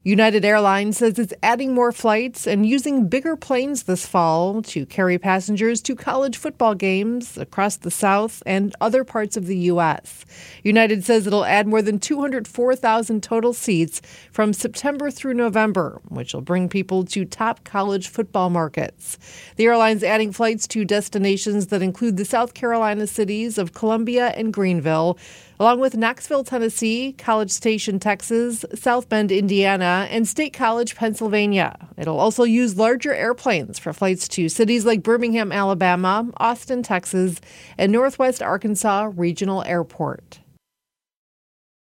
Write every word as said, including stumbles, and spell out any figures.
United Airlines says it's adding more flights and using bigger planes this fall to carry passengers to college football games across the South and other parts of the U S. United says it'll add more than two hundred four thousand total seats from September through November, which will bring people to top college football markets. The airline's adding flights to destinations that include the South Carolina cities of Columbia and Greenville, along with Knoxville, Tennessee, College Station, Texas, South Bend, Indiana, and State College, Pennsylvania. It'll also use larger airplanes for flights to cities like Birmingham, Alabama, Austin, Texas, and Northwest Arkansas Regional Airport.